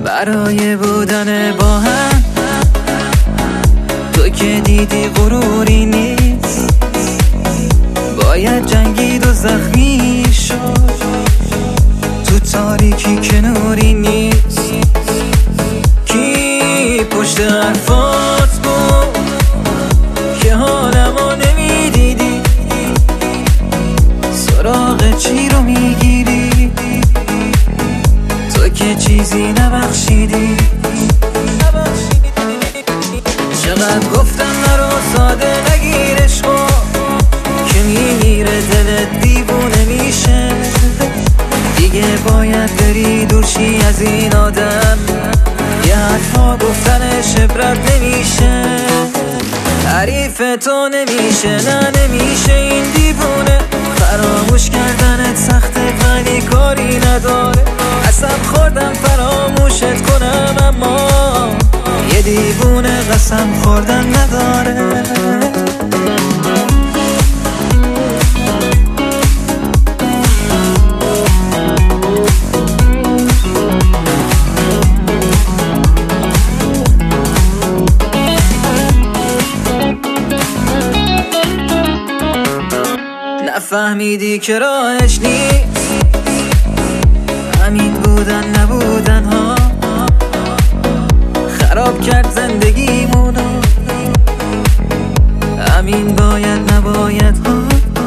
برای بودن با هم. تو که دیدی غروری نیست، باید جنگید و زخمی شد. تو تاریکی که نوری نیست، کی پشت حرفات بود که حالمو نمیدیدی؟ سراغ چی رو میگیری؟ تو که چیزی نبخشیدی. چقدر گفتم نرو ساده نگیرش با که میمیره دلت دیوونه میشه. دیگه باید بری دورشی از این آدم، یه حرفا گفتنش عبرت نمیشه. حریف تو نمیشه، نه نمیشه این دیوونه. فراموش کردنت سخته ولی کاری نداره. قسم خوردم فراموشت کنم اما یه دیوونه قسم خوردن نداره. نفهمیدی که راهش نیست همین بودن نبودن ها، خراب کرد زندگیمونو. همین باید نباید ها.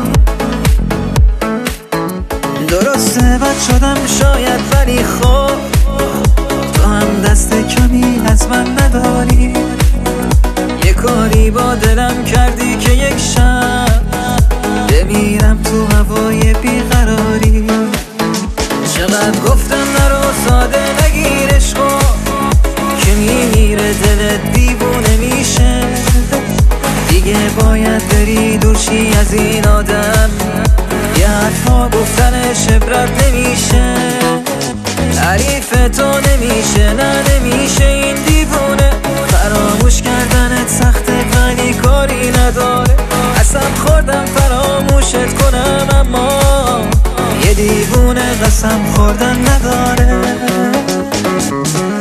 درسته بد شدم شاید ولی خب تو هم دست کمی از من نداری. یه کاری با دلم کردی که یک شب بمیرم تو هوای بیقراری. چقدر گفتم نرو ساده نگیرش با که میمیره دلت دیوونه میشه. دیگه باید بری دورشی از این آدم، یه حرفا گفتنش عبرت نمیشه. حریف تو نمیشه، نه نمیشه این دیوونه. فراموش کردنت سخته ولی کاری نداره. قسم خوردم فراموشت کنم اما یه دیوونه قسم خوردن نداره.